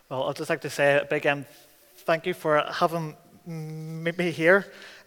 Well, I'd just like to say a big thank you for having me here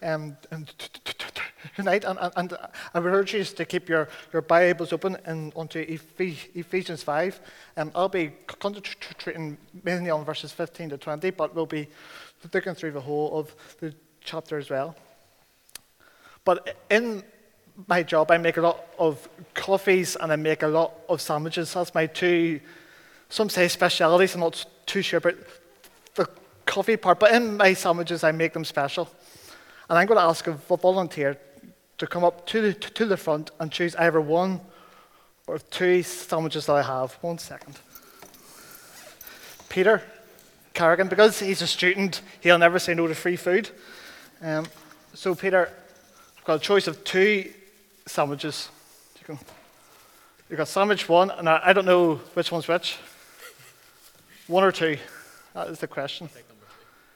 tonight. And I would urge you to keep your Bibles open onto Ephesians 5. I'll be concentrating mainly on verses 15 to 20, but we'll be looking through the whole of the chapter as well. But in my job, I make a lot of coffees and I make a lot of sandwiches. That's my two, some say specialities. I'm not too sure about the coffee part, but in my sandwiches, I make them special. And I'm going to ask a volunteer to come up to the front and choose either one or two sandwiches that I have. 1 second. Peter Carrigan, because he's a student, he'll never say no to free food. So Peter, I've got a choice of two sandwiches. You've got sandwich one, and I don't know which one's which. One or two? That is the question. Take number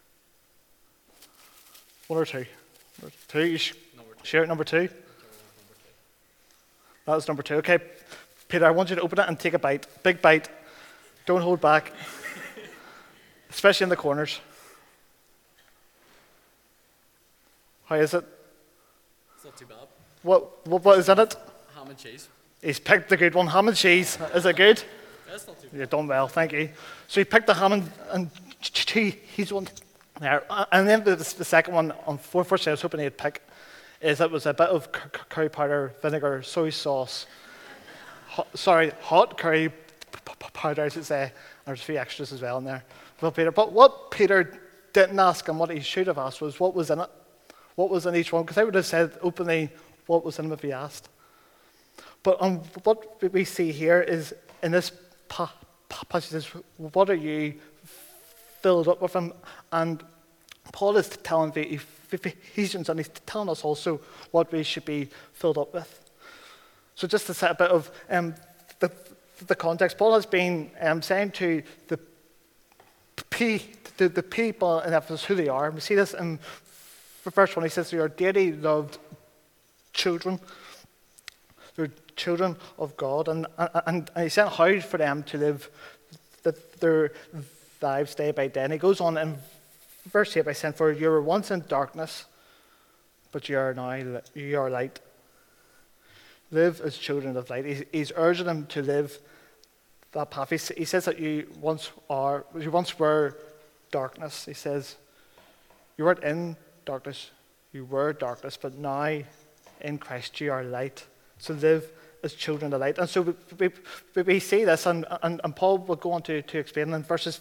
two. One or two? Two? You share it, number two? That was number two. Okay, Peter, I want you to open it and take a bite. Big bite. Don't hold back. Especially in the corners. How is it? It's not too bad. What is in it? Ham and cheese. He's picked the good one. Ham and cheese. Is it good? Yeah, it's not too bad. You've done well, thank you. So he picked the ham and cheese. He's one there. And then the second one, unfortunately, I was hoping he'd pick, is it was a bit of curry powder, vinegar, soy sauce. Hot curry powder, I should say. There's a few extras as well in there. Well, Peter, but what Peter didn't ask and what he should have asked was what was in it. What was in each one? Because I would have said openly what was in them if he asked. But what we see here is in this passage is what are you filled up with him? And Paul is telling the Ephesians, and he's telling us also what we should be filled up with. So just to set a bit of the context, Paul has been saying to the people in Ephesus who they are. We see this in verse 1. He says, "You are dearly loved children." They're children of God, and he sent how for them to live their lives day by day. And he goes on in verse 8 by saying, "For you were once in darkness, but you are now light. Live as children of light." He's urging them to live that path. He says that you once were darkness. He says, you weren't in darkness, you were darkness, but now in Christ you are light. So live as children of light. And so we see this, and Paul will go on to explain in verses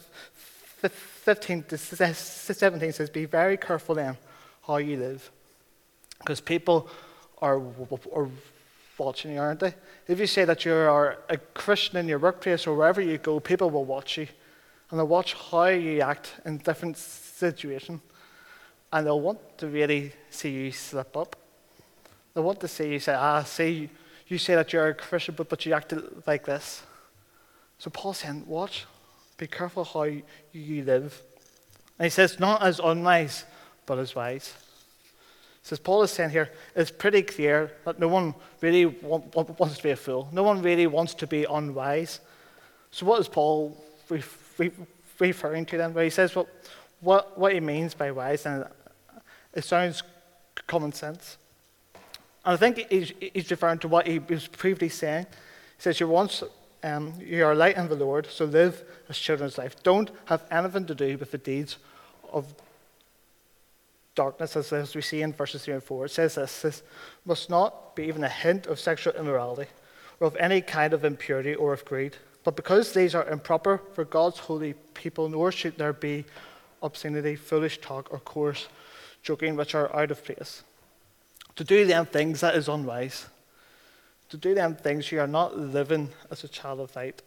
15 to 17 says, "Be very careful then how you live, because people are watching you, aren't they? If you say that you are a Christian in your workplace or wherever you go, people will watch you, and they'll watch how you act in different situations, and they'll want to really see you slip up. They want to see you say, see, you say that you're a Christian, but you acted like this." So Paul's saying, watch, be careful how you live. And he says, not as unwise, but as wise. He says, Paul is saying here, it's pretty clear that no one really wants to be a fool. No one really wants to be unwise. So what is Paul referring to then? Well, he says what he means by wise, and it sounds common sense. And I think he's referring to what he was previously saying. He says, you are light in the Lord, so live as children's life. Don't have anything to do with the deeds of darkness, as we see in verses 3 and 4. It says this must not be even a hint of sexual immorality, or of any kind of impurity or of greed. But because these are improper for God's holy people, nor should there be obscenity, foolish talk, or coarse joking, which are out of place. To do them things, that is unwise. To do them things, you are not living as a child of light,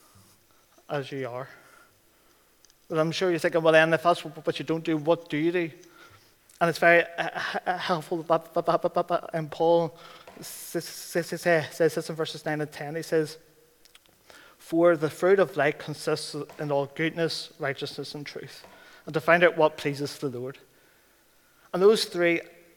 as you are. But I'm sure you're thinking, well then, if that's what you don't do, what do you do? And it's very helpful that and Paul says this in verses 9 and 10. He says, "For the fruit of light consists in all goodness, righteousness, and truth, and to find out what pleases the Lord." And those three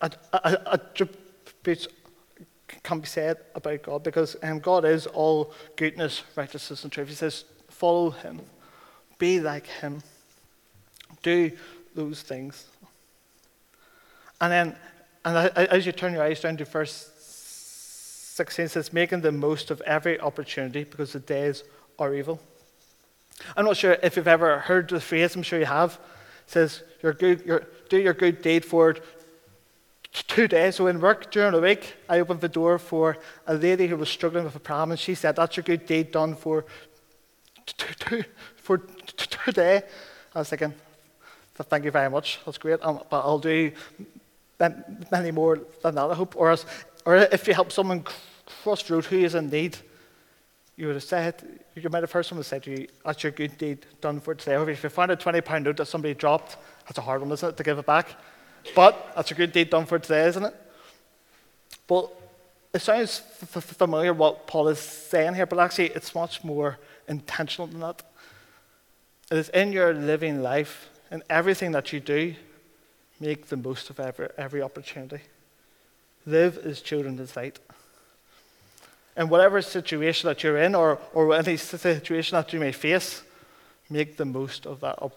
attributes can be said about God, because God is all goodness, righteousness, and truth. He says, follow him. Be like him. Do those things. And then, as you turn your eyes down to verse 16, it says, making the most of every opportunity because the days are evil. I'm not sure if you've ever heard the phrase, I'm sure you have. It says, do your good deed for 2 days. So in work during the week, I opened the door for a lady who was struggling with a problem, and she said, that's your good deed done for today. I was thinking, thank you very much, that's great, but I'll do many more than that, I hope. Or if you help someone cross the road who is in need, you would have said, you might have heard someone say to you, that's your good deed done for today. Or if you find a £20 note that somebody dropped, that's a hard one, isn't it, to give it back? But that's a good deed done for today, isn't it? But it sounds familiar what Paul is saying here, but actually it's much more intentional than that. It is in your living life, in everything that you do, make the most of every opportunity. Live as children of light. In whatever situation that you're in, or any situation that you may face, make the most of that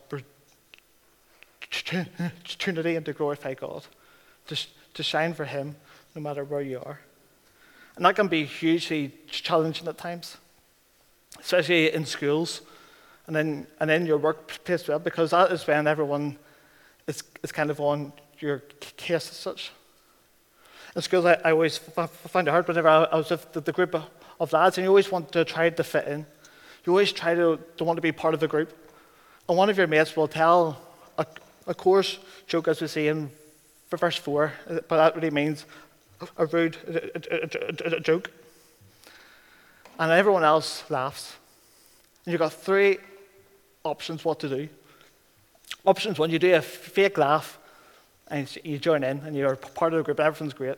opportunity and to glorify God, to shine for him no matter where you are. And that can be hugely challenging at times, especially in schools and in your workplace as well, because that is when everyone is kind of on your case as such. In schools, I always find it hard whenever I was with the group of lads, and you always want to try to fit in. You always try to want to be part of the group. And one of your mates will tell a coarse joke, as we see in verse 4, but that really means a rude joke. And everyone else laughs. And you've got 3 options what to do. Options 1, you do a fake laugh, and you join in, and you're part of the group, and everything's great.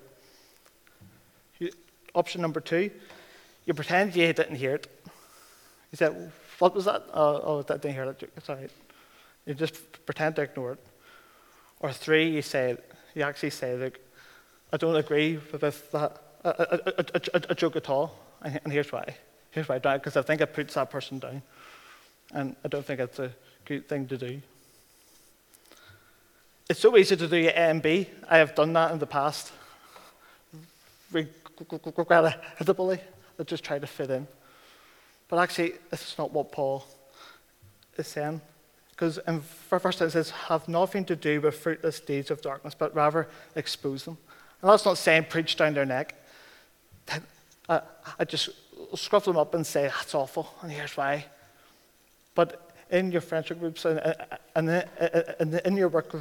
Option number 2, you pretend you didn't hear it. You said, what was that? Oh, I didn't hear that. Sorry. You just pretend to ignore it. Or 3, you actually say, look, I don't agree with that a joke at all, and here's why. Here's why I don't, because I think it puts that person down, and I don't think it's a good thing to do. It's so easy to do A and B. I have done that in the past, regrettably. I just try to fit in. But actually, this is not what Paul is saying. Because in verse 10 it says, have nothing to do with fruitless deeds of darkness, but rather expose them. And that's not saying preach down their neck. I just scruff them up and say, that's awful, and here's why. But in your friendship groups and in your work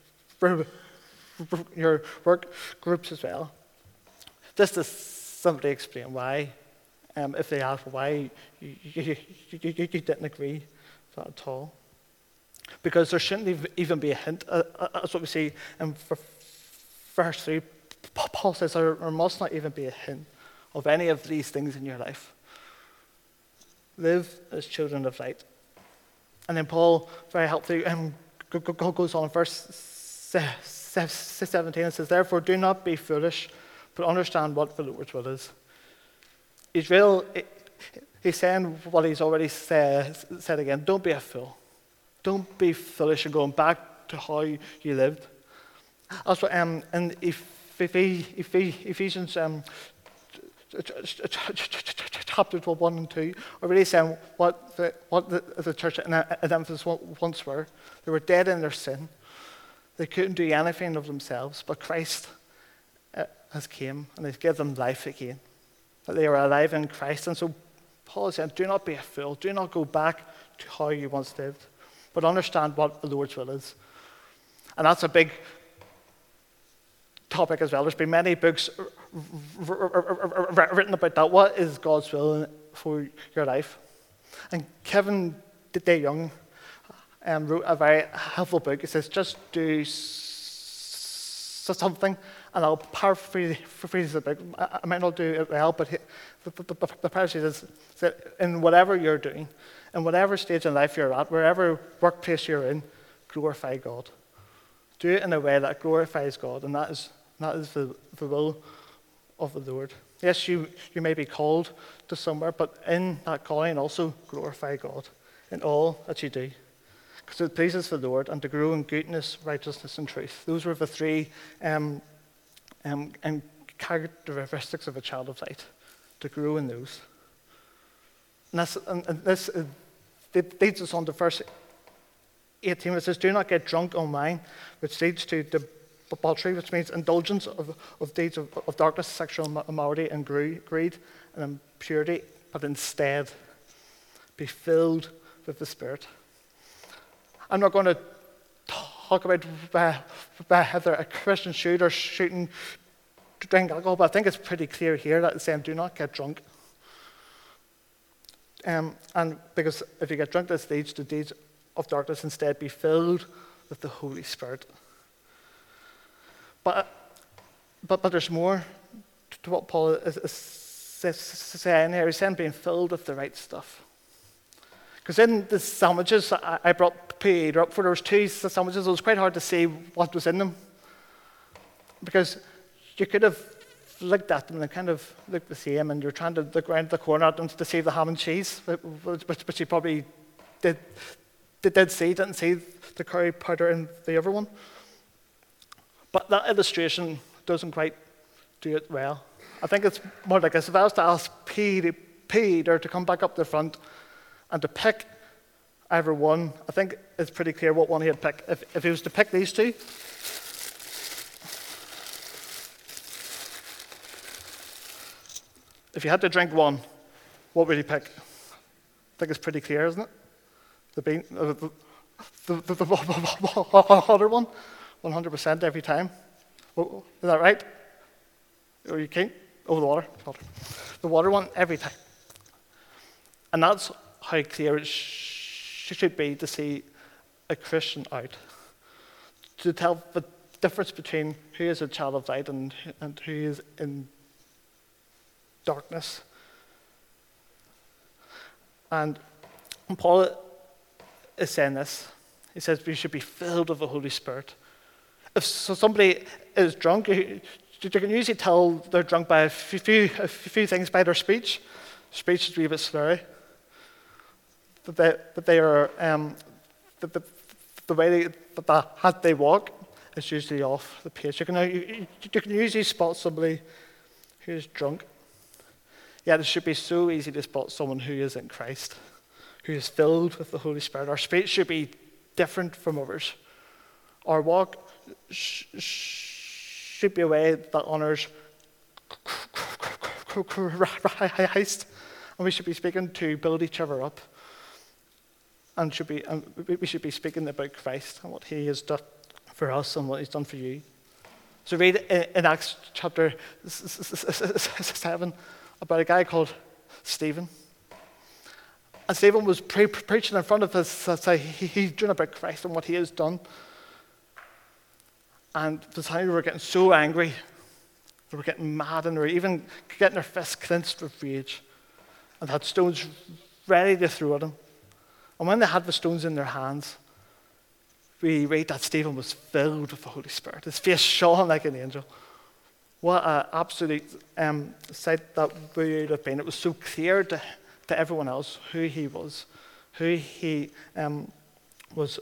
groups as well, just to simply explain why, if they ask why you didn't agree with that at all. Because there shouldn't even be a hint. That's what we see in verse 3. Paul says there must not even be a hint of any of these things in your life. Live as children of light. And then Paul very helpfully goes on in verse 17 and says, therefore do not be foolish, but understand what the Lord's will is. He's saying what he's already said again. Don't be a fool. Don't be foolish and going back to how you lived. That's what in Ephesians chapters 1 and 2 are really saying what the church in Ephesus once were. They were dead in their sin. They couldn't do anything of themselves, but Christ has came and has given them life again. That they are alive in Christ. And so Paul is saying, do not be a fool. Do not go back to how you once lived, but understand what the Lord's will is. And that's a big topic as well. There's been many books written about that. What is God's will for your life? And Kevin DeYoung wrote a very helpful book. It says, just do something, and I'll paraphrase the book. I might not do it well, but the paraphrase is that in whatever you're doing, in whatever stage in life you're at, wherever workplace you're in, glorify God. Do it in a way that glorifies God, and that is the will of the Lord. Yes, you may be called to somewhere, but in that calling also glorify God in all that you do, because it pleases the Lord, and to grow in goodness, righteousness, and truth. Those were the three characteristics of a child of light, to grow in those. And this it leads us on to verse 18, where it says, "Do not get drunk on wine, which leads to debauchery," which means indulgence of deeds of darkness, sexual immorality, and greed, and impurity, but instead be filled with the Spirit. I'm not going to talk about whether a Christian should or shouldn't drink alcohol, but I think it's pretty clear here that it's saying do not get drunk. And because if you get drunk, this leads to deeds of darkness. Instead, be filled with the Holy Spirit. But there's more to what Paul is saying here. He's saying being filled with the right stuff. Because in the sandwiches, I brought Peter up for, there was two sandwiches. It was quite hard to see what was in them. Because you could have looked at them and they kind of looked the same, and you're trying to look around the corner at them to see the ham and cheese, but you probably didn't see the curry powder in the other one. But that illustration doesn't quite do it well. I think it's more like this. If I was to ask Peter to come back up the front and to pick either one, I think it's pretty clear what one he'd pick. If he was to pick these two, if you had to drink one, what would you pick? I think it's pretty clear, isn't it? The other one, 100% every time. Oh, is that right? Or you can't? Oh, the water. The water one every time. And that's how clear it should be to see a Christian out. To tell the difference between who is a child of light and who is in darkness. And Paul is saying this. He says we should be filled with the Holy Spirit. If somebody is drunk, you can usually tell they're drunk by a few things, by their speech. Speech is a wee bit slurry. That they are the way they walk is usually off the pace. You can usually spot somebody who is drunk. Yet it should be so easy to spot someone who is in Christ, who is filled with the Holy Spirit. Our speech should be different from others. Our walk should be a way that honors Christ, and we should be speaking to build each other up. And we should be speaking about Christ and what He has done for us and what He's done for you. So read in Acts chapter 7 about a guy called Stephen. And Stephen was preaching in front of us. He's doing about Christ and what He has done. And the time they were getting so angry, they were getting mad, and they were even getting their fists clenched with rage, and had stones ready to throw at him. And when they had the stones in their hands, we read that Stephen was filled with the Holy Spirit. His face shone like an angel. What an absolute sight that would have been. It was so clear to everyone else who he was, who he was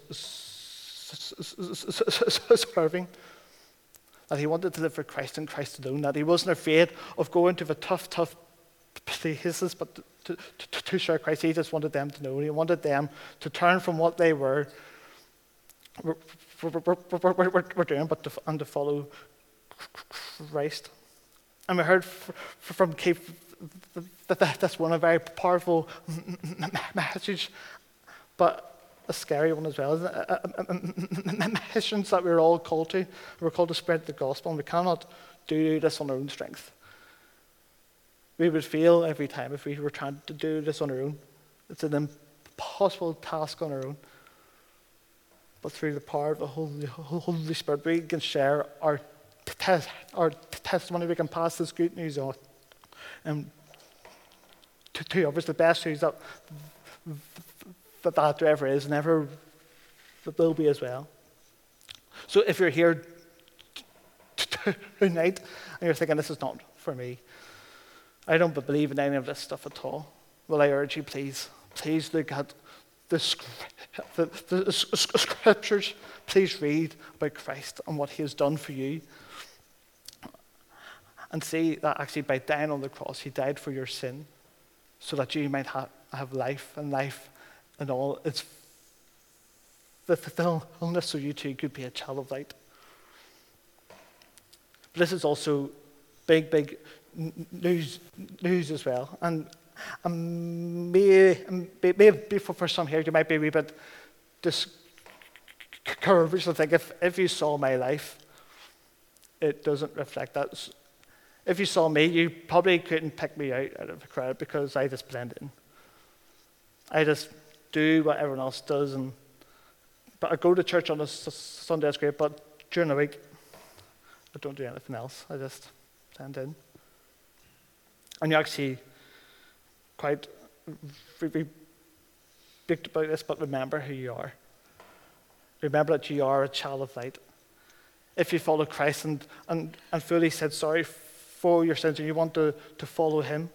serving, that he wanted to live for Christ and Christ alone, that he wasn't afraid of going to the tough places, but to share Christ. He just wanted them to know. He wanted them to turn from what they were doing, and to follow Christ. And we heard from Keith that that's one, a very powerful message, but a scary one as well, isn't it? Missions that we're all called to. We're called to spread the gospel, and we cannot do this on our own strength. We would fail every time if we were trying to do this on our own. It's an impossible task on our own. But through the power of the Holy Spirit, we can share our testimony. We can pass this good news on to others. The best news that there ever is, and ever will be as well. So if you're here tonight and you're thinking, this is not for me, I don't believe in any of this stuff at all, well, I urge you, please look at the scriptures, please read about Christ and what he has done for you. And see that actually by dying on the cross, he died for your sin so that you might have life and life and all its fulfillment, so you too could be a child of light. But this is also big news as well. And maybe for some here, you might be a wee bit discouraged. I think if you saw my life, it doesn't reflect that. If you saw me, you probably couldn't pick me out of the crowd because I just blend in. I just do what everyone else does. But I go to church on a Sunday, that's great, but during the week, I don't do anything else. I just blend in. And you're actually quite rebuked about this, but remember who you are. Remember that you are a child of light. If you follow Christ and fully said sorry for your sins and you want to follow him,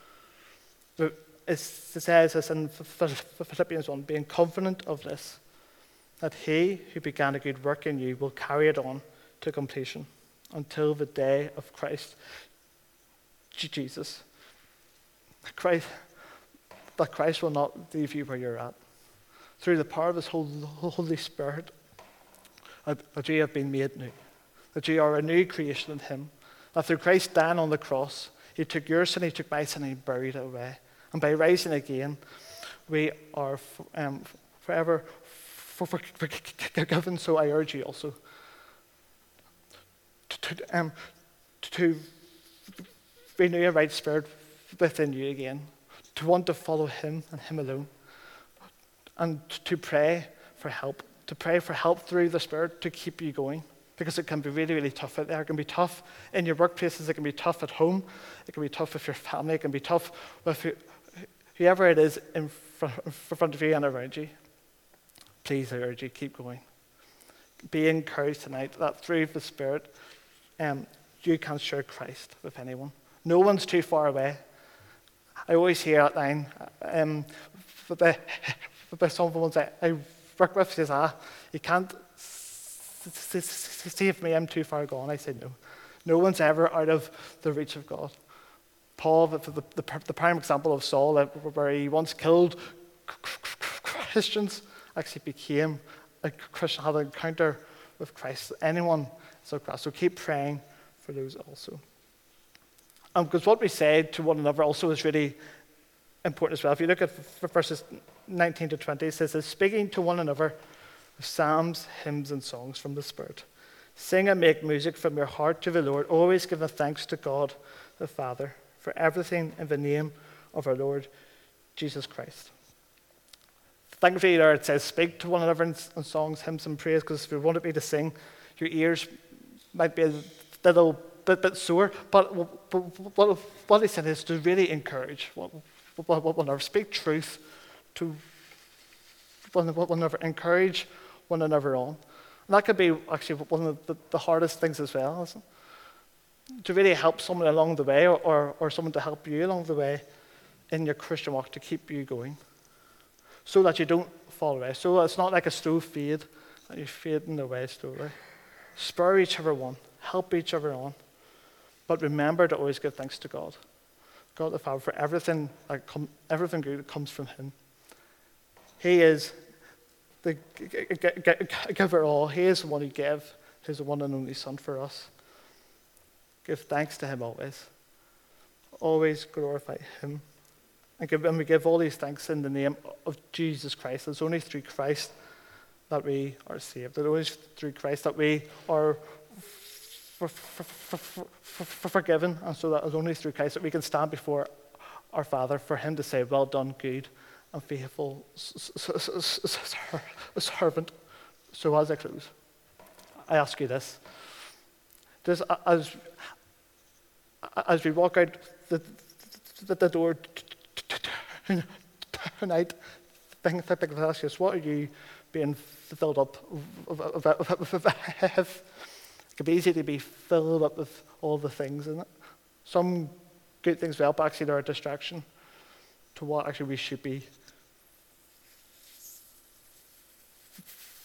it says this in Philippians 1, being confident of this, that he who began a good work in you will carry it on to completion until the day of Christ Jesus. That Christ will not leave you where you're at. Through the power of his Holy Spirit, that you have been made new, that you are a new creation in him, that through Christ dying on the cross, he took your sin, he took my sin, and he buried it away. And by rising again, we are forever forgiven. So I urge you also to renew a right spirit within you again, to want to follow him and him alone, and to pray for help through the Spirit to keep you going, because it can be really, really tough out there. It can be tough in your workplaces, it can be tough at home, it can be tough with your family, it can be tough with whoever it is in front of you and around you. Please, I urge you, keep going. Be encouraged tonight that through the Spirit, you can share Christ with anyone. No one's too far away. I always hear that line, but some of the ones I work with says, you can't save me, I'm too far gone. I say no. No one's ever out of the reach of God. Paul, the prime example of Saul, where he once killed Christians, actually became a Christian, had an encounter with Christ. Anyone so Christ. So keep praying for those also. Because what we say to one another also is really important as well. If you look at verses 19 to 20, it says, speaking to one another with psalms, hymns, and songs from the Spirit. Sing and make music from your heart to the Lord, always giving thanks to God the Father for everything in the name of our Lord Jesus Christ. Thankfully there it says, speak to one another in songs, hymns, and praise, because if you want me to sing, your ears might be a little bit sore, but what he said is to really encourage one another, speak truth to one another, encourage one another on. And that could be actually one of the hardest things as well, isn't it? To really help someone along the way, or someone to help you along the way in your Christian walk, to keep you going, so that you don't fall away. So it's not like a slow fade, and you're fading away slowly. Spur each other on, help each other on. But remember to always give thanks to God, God the Father, for everything good that comes from him. He is the giver all. He is the one who gave his one and only Son for us. Give thanks to him always. Always glorify him. And we give all these thanks in the name of Jesus Christ. It's only through Christ that we are saved. It's only through Christ that we are forgiven, and so that it's only through Christ that we can stand before our Father for him to say, well done, good and faithful servant. So as I close, I ask you this. As we walk out the door tonight, think of this, what are you being filled up with? It could be easy to be filled up with all the things, isn't it? Some good things well, but actually they're a distraction to what actually we should be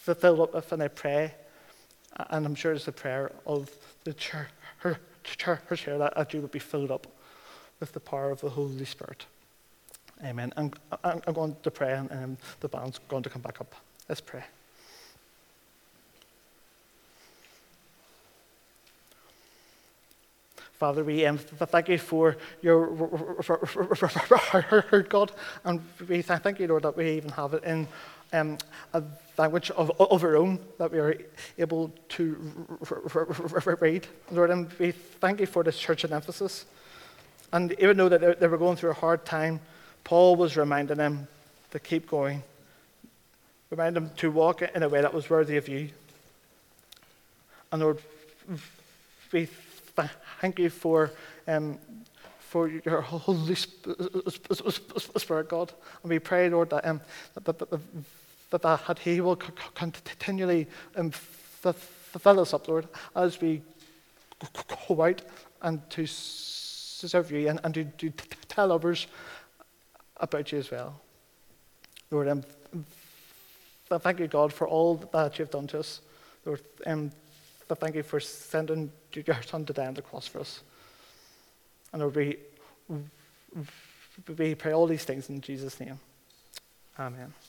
filled up with, and I pray, and I'm sure it's the prayer of the church here, that you would be filled up with the power of the Holy Spirit. Amen. I'm going to pray, and the band's going to come back up. Let's pray. Father, we thank you for your word, God, and we thank you, Lord, that we even have it in a language of our own that we are able to read. Lord, and we thank you for this church in Ephesus. And even though that they were going through a hard time, Paul was reminding them to keep going, reminding them to walk in a way that was worthy of you. And Lord, we thank you for your Holy Spirit, God. And we pray, Lord, that He will continually fill us up, Lord, as we go out and to serve you and to tell others about you as well. Lord, thank you, God, for all that you've done to us. Lord, thank you for sending your Son to die on the cross for us. And Lord, we pray all these things in Jesus' name. Amen.